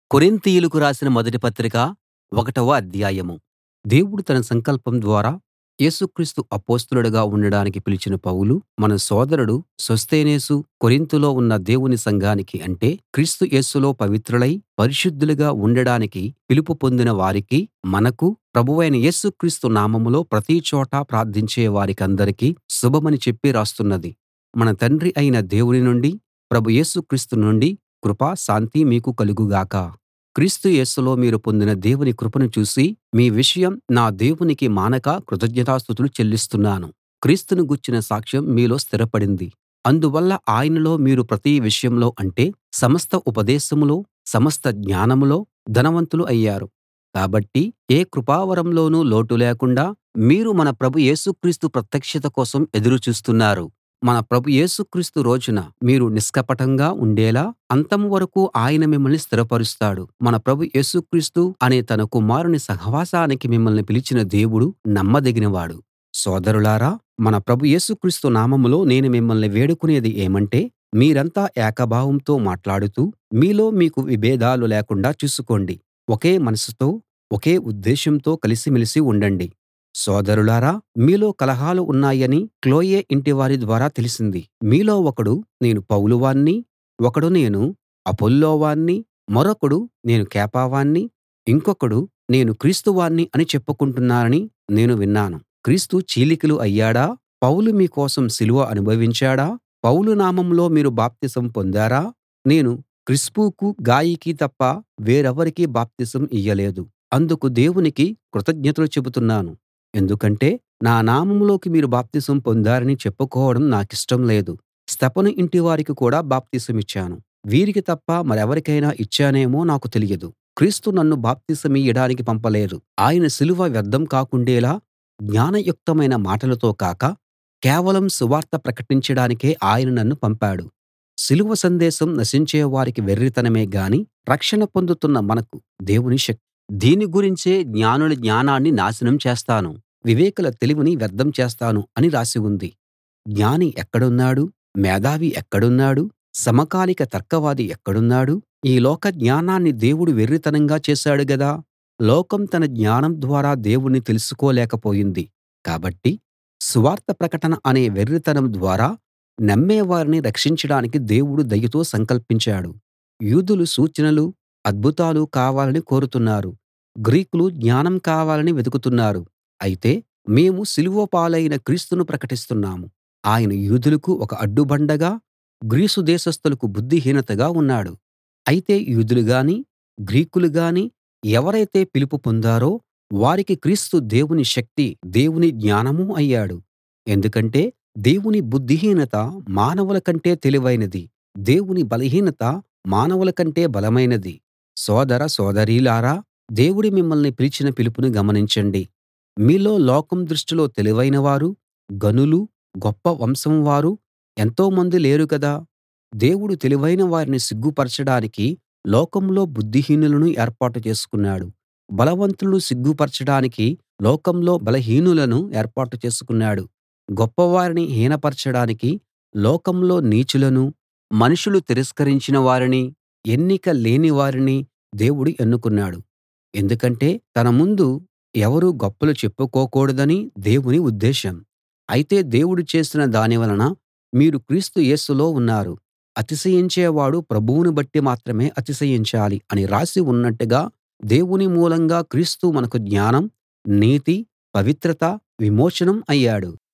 కొరింతీయులకు రాసిన మొదటి పత్రిక ఒకటవ అధ్యాయం. దేవుడు తన సంకల్పం ద్వారా యేసుక్రీస్తు అపొస్తలుడుగా ఉండడానికి పిలిచిన పౌలు, మన సోదరుడు సొస్తెనేసు, కొరింతులో ఉన్న దేవుని సంఘానికి అంటే క్రీస్తు యేసులో పవిత్రులై పరిశుద్ధులుగా ఉండడానికి పిలుపు పొందిన వారికీ, మనకు ప్రభువైన యేసుక్రీస్తు నామంలో ప్రతిచోటా ప్రార్థించే వారికందరికీ శుభమని చెప్పి రాస్తున్నది. మన తండ్రి అయిన దేవుని నుండీ, ప్రభు యేసు క్రీస్తు నుండీ కృప, శాంతి మీకు కలుగు గాక. క్రీస్తు యేసులో మీరు పొందిన దేవుని కృపను చూసి మీ విషయం నా దేవునికి మానక కృతజ్ఞతాస్తుతులు చెల్లిస్తున్నాను. క్రీస్తును గూర్చిన సాక్ష్యం మీలో స్థిరపడింది. అందువల్ల ఆయనలో మీరు ప్రతి విషయంలో అంటే సమస్త ఉపదేశంలో, సమస్త జ్ఞానంలో ధనవంతులు అయ్యారు. కాబట్టి ఏ కృపావరంలోనూ లోటు లేకుండా మీరు మన ప్రభు యేసు క్రీస్తు ప్రత్యక్షత కోసం ఎదురు చూస్తున్నారు. మన ప్రభు యేసు క్రీస్తు రోజున మీరు నిష్కపటంగా ఉండేలా అంతం వరకూ ఆయన మిమ్మల్ని స్థిరపరుస్తాడు. మన ప్రభు యేసు క్రీస్తు అనే తన కుమారుని సహవాసానికి మిమ్మల్ని పిలిచిన దేవుడు నమ్మదగినవాడు. సోదరులారా, మన ప్రభు యేసు క్రీస్తు నామంలో నేను మిమ్మల్ని వేడుకునేది ఏమంటే, మీరంతా ఏకభావంతో మాట్లాడుతూ మీలో మీకు విభేదాలు లేకుండా చూసుకోండి. ఒకే మనసుతో, ఒకే ఉద్దేశంతో కలిసిమెలిసి ఉండండి. సోదరులారా, మీలో కలహాలు ఉన్నాయని క్లోయె ఇంటివారి ద్వారా తెలిసింది. మీలో ఒకడు నేను పౌలు వాణ్ణి, ఒకడు నేను అపొల్లో వాణ్ణి, మరొకడు నేను కేఫా వాణ్ణి, ఇంకొకడు నేను క్రీస్తు వాణ్ణి అని చెప్పుకుంటున్నారని నేను విన్నాను. క్రీస్తు చీలికలు అయ్యాడా? పౌలు మీ కోసం సిలువ అనుభవించాడా? పౌలు నామంలో మీరు బాప్తిసం పొందారా? నేను క్రిస్పుకు, గాయికి తప్ప వేరెవరికీ బాప్తిసం ఇయ్యలేదు. అందుకు దేవునికి కృతజ్ఞతలు చెబుతున్నాను. ఎందుకంటే నా నామంలోకి మీరు బాప్తిసం పొందారని చెప్పుకోవడం నాకిష్టం లేదు. స్తెఫను ఇంటివారికి కూడా బాప్తిసమిచ్చాను. వీరికి తప్ప మరెవరికైనా ఇచ్చానేమో నాకు తెలియదు. క్రీస్తు నన్ను బాప్తిసమియ్యడానికి పంపలేదు. ఆయన సిలువ వ్యర్థం కాకుండేలా జ్ఞానయుక్తమైన మాటలతో కాక కేవలం సువార్త ప్రకటించడానికే ఆయన నన్ను పంపాడు. సిలువ సందేశం నశించే వారికి వెర్రితనమే గాని రక్షణ పొందుతున్న మనకు దేవుని శక్తి. దీని గురించే జ్ఞానుల జ్ఞానాన్ని నాశనం చేస్తాను, వివేకుల తెలివిని వ్యర్థం చేస్తాను అని రాసి ఉంది. జ్ఞాని ఎక్కడున్నాడు? మేధావి ఎక్కడున్నాడు? సమకాలిక తర్కవాది ఎక్కడున్నాడు? ఈ లోక జ్ఞానాన్ని దేవుడు వెర్రితనంగా చేశాడు గదా! లోకం తన జ్ఞానం ద్వారా దేవుణ్ణి తెలుసుకోలేకపోయింది. కాబట్టి సువార్త ప్రకటన అనే వెర్రితనం ద్వారా నమ్మేవారిని రక్షించడానికి దేవుడు దయతో సంకల్పించాడు. యూదులు సూచనలు, అద్భుతాలు కావాలని కోరుతున్నారు. గ్రీకులు జ్ఞానం కావాలని వెతుకుతున్నారు. అయితే మేము సిలువ పాలైన క్రీస్తును ప్రకటిస్తున్నాము. ఆయన యూదులకు ఒక అడ్డుబండగా, గ్రీసు దేశస్థులకు బుద్ధిహీనతగా ఉన్నాడు. అయితే యూదులు గాని, గ్రీకులు గాని ఎవరైతే పిలుపు పొందారో వారికి క్రీస్తు దేవుని శక్తి, దేవుని జ్ఞానమూ అయ్యాడు. ఎందుకంటే దేవుని బుద్ధిహీనత మానవుల కంటే తెలివైనది, దేవుని బలహీనత మానవుల కంటే బలమైనది. సోదర సోదరీలారా, దేవుడు మిమ్మల్ని పిలిచిన పిలుపుని గమనించండి. మీలో లోకం దృష్టిలో తెలివైన వారు, ఘనులు, గొప్ప వంశం వారు ఎంతోమంది లేరు కదా! దేవుడు తెలివైన వారిని సిగ్గుపరచడానికి లోకంలో బుద్ధిహీనులను ఏర్పాటు చేసుకున్నాడు. బలవంతులను సిగ్గుపరచడానికి లోకంలో బలహీనులను ఏర్పాటు చేసుకున్నాడు. గొప్పవారిని హీనపరచడానికి లోకంలో నీచులను, మనుషులు తిరస్కరించిన వారిని, ఎన్నిక లేని వారిని దేవుడు ఎన్నుకున్నాడు. ఎందుకంటే తన ముందు ఎవరూ గొప్పలు చెప్పుకోకూడదని దేవుని ఉద్దేశం. అయితే దేవుడు చేసిన దాని వలన మీరు క్రీస్తు యేసులో ఉన్నారు. అతిశయించేవాడు ప్రభువును బట్టి మాత్రమే అతిశయించాలి అని రాసి ఉన్నట్టుగా దేవుని మూలంగా క్రీస్తు మనకు జ్ఞానం, నీతి, పవిత్రత, విమోచనం అయ్యాడు.